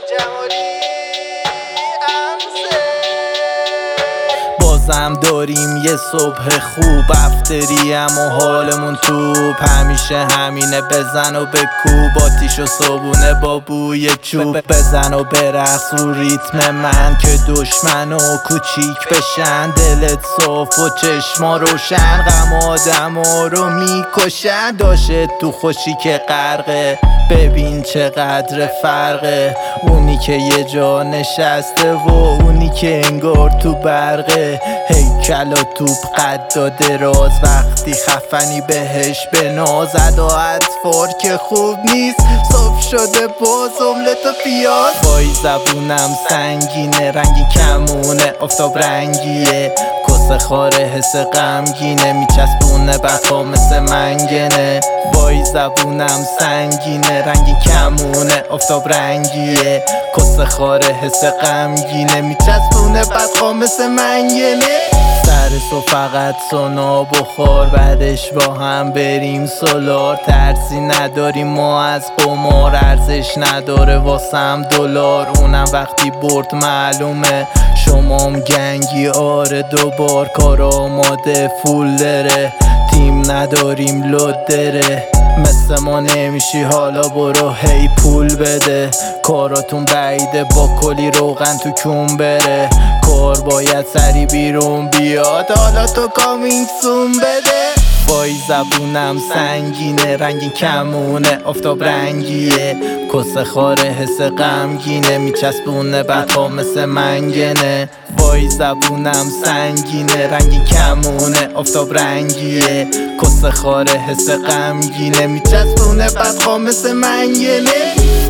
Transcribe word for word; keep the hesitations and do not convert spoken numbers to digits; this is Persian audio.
جمالی بازم داریم یه صبح خوب، افتریم و حالمون توپ، همیشه همینه بزن و بکوب، آتیش و صبونه با بوی چوب، بزن و برقص رو ریتم من که دشمن و کوچیک بشن، دلت صاف و چشما روشن، غم آدما رو میکشن، داشت تو خوشی که غرقه، ببین چقدر فرقه، اونی که یه جا نشسته و اونی که انگار تو برقه، هیکل و توپ قد و دراز، وقتی خفنی بهش بناز، ادا اطفار که خوب نیست، صبح شده باز املت و پیاز، وای زبونم سنگینه، رنگی کمونه آفتاب رنگیه، کسه خاره حس غمگینه، میچسبونه بقا مثل منگنه، وای زبونم سنگینه، رنگی کمونه آفتاب رنگیه، کسه خاره حس غمگینه، میچسبونه بقا مثل منگنه، سرسو فقط سونا بخور، بعدش با هم بریم سولار، ترسی نداریم ما از قمار، ارزش نداره واسم دلار، اونم وقتی برد معلومه، شمام گنگی آره دوبار، کار آماده فول داره، تیم نداریم لود داره، مثل ما نمیشی حالا برو هی پول بده، کاراتون بعیده با کلی روغن تو کون بره، کار باید سری بیرون بیاد، حالا تو کامینگ سون بده، وای زبونم سنگینه، رنگی کمونه آفتاب رنگیه، کسه خاره حس غمگینه، میچسبونه بدها مثل منگنه، وای زبونم سنگینه، رنگی کمونه آفتاب رنگیه، کسه خاره حس غمگینه، میچسبونه بدها مثل منگنه.